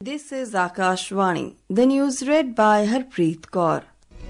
This is Akashvani. The news read by Harpreet Kaur.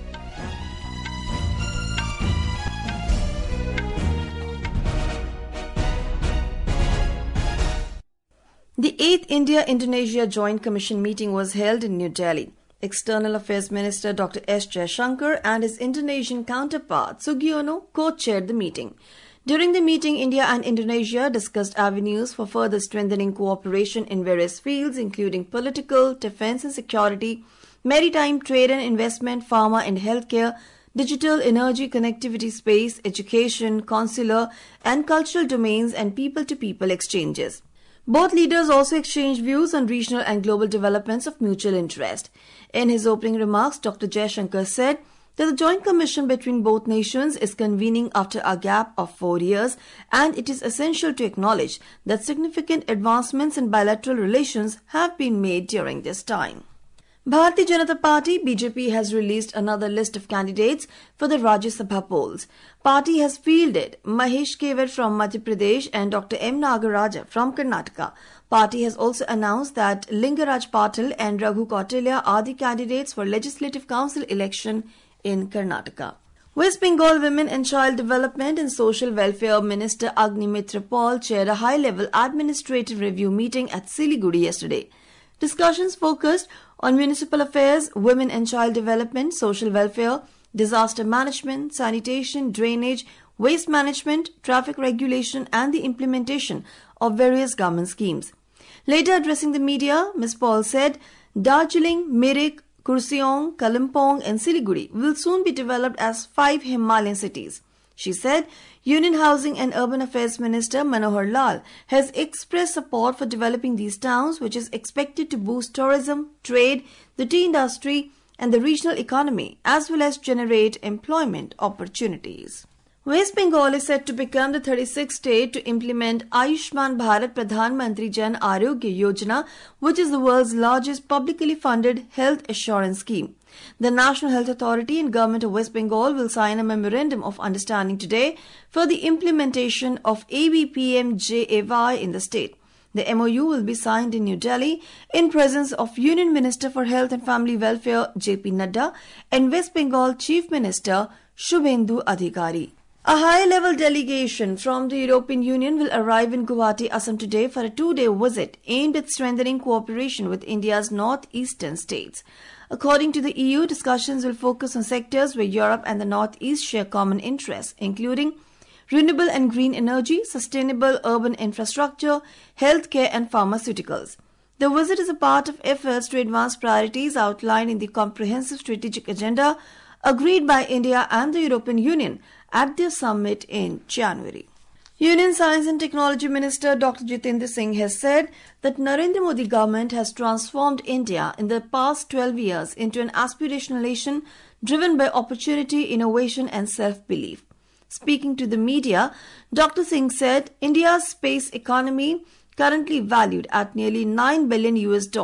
The 8th India-Indonesia Joint Commission meeting was held in New Delhi. External Affairs Minister Dr. S. Jaishankar and his Indonesian counterpart Sugiono co-chaired the meeting. During the meeting, India and Indonesia discussed avenues for further strengthening cooperation in various fields, including political, defense and security, maritime, trade and investment, pharma and healthcare, digital, energy, connectivity, space, education, consular and cultural domains, and people-to-people exchanges. Both leaders also exchanged views on regional and global developments of mutual interest. In his opening remarks, Dr. Jaishankar said that the Joint Commission between both nations is convening after a gap of 4 years, and it is essential to acknowledge that significant advancements in bilateral relations have been made during this time. Bharatiya Janata Party (BJP) has released another list of candidates for the Rajya Sabha polls. Party has fielded Mahesh Kevat from Madhya Pradesh and Dr. M. Nagaraja from Karnataka. Party has also announced that Lingaraj Patil and Raghu Kautilya are the candidates for Legislative Council election in Karnataka. West Bengal Women and Child Development and Social Welfare Minister Agni Mitra Paul chaired a high-level administrative review meeting at Siliguri yesterday. Discussions focused on municipal affairs, women and child development, social welfare, disaster management, sanitation, drainage, waste management, traffic regulation and the implementation of various government schemes. Later addressing the media, Ms. Paul said, Darjeeling, Mirik, Kurseong, Kalimpong and Siliguri will soon be developed as 5 Himalayan cities. She said, Union Housing and Urban Affairs Minister Manohar Lal has expressed support for developing these towns, which is expected to boost tourism, trade, the tea industry and the regional economy, as well as generate employment opportunities. West Bengal is set to become the 36th state to implement Ayushman Bharat Pradhan Mantri Jan Arogya Yojana, which is the world's largest publicly funded health assurance scheme. The National Health Authority and Government of West Bengal will sign a memorandum of understanding today for the implementation of ABPM-JAY in the state. The MOU will be signed in New Delhi in presence of Union Minister for Health and Family Welfare JP Nadda and West Bengal Chief Minister Shubhendu Adhikari. A high-level delegation from the European Union will arrive in Guwahati, Assam today for a 2-day visit aimed at strengthening cooperation with India's northeastern states. According to the EU, discussions will focus on sectors where Europe and the Northeast share common interests, including renewable and green energy, sustainable urban infrastructure, healthcare and pharmaceuticals. The visit is a part of efforts to advance priorities outlined in the Comprehensive Strategic Agenda agreed by India and the European Union at their summit in January. Union Science and Technology Minister Dr. Jitendra Singh has said that Narendra Modi government has transformed India in the past 12 years into an aspirational nation driven by opportunity, innovation and self-belief. Speaking to the media, Dr. Singh said India's space economy, currently valued at nearly $9 billion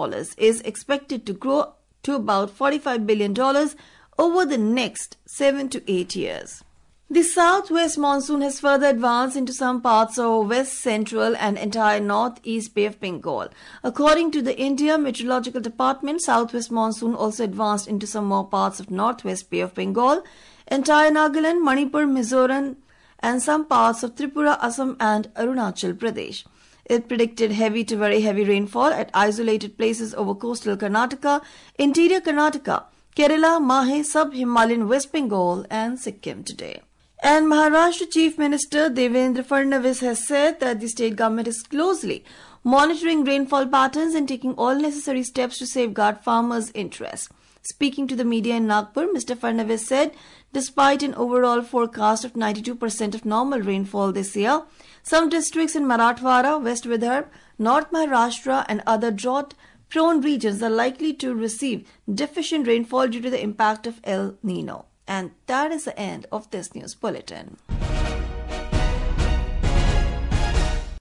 is expected to grow to about $45 billion over the next 7 to 8 years. The southwest monsoon has further advanced into some parts of west central and entire northeast Bay of Bengal. According to the India Meteorological Department, southwest monsoon also advanced into some more parts of northwest Bay of Bengal, entire Nagaland, Manipur, Mizoram and some parts of Tripura, Assam and Arunachal Pradesh. It predicted heavy to very heavy rainfall at isolated places over coastal Karnataka, interior Karnataka, Kerala, Mahe, sub-Himalayan West Bengal and Sikkim today. And Maharashtra Chief Minister Devendra Fadnavis has said that the state government is closely monitoring rainfall patterns and taking all necessary steps to safeguard farmers' interests. Speaking to the media in Nagpur, Mr. Fadnavis said, despite an overall forecast of 92% of normal rainfall this year, some districts in Marathwada, West Vidarbha, North Maharashtra and other drought-prone regions are likely to receive deficient rainfall due to the impact of El Nino. And that is the end of this news bulletin.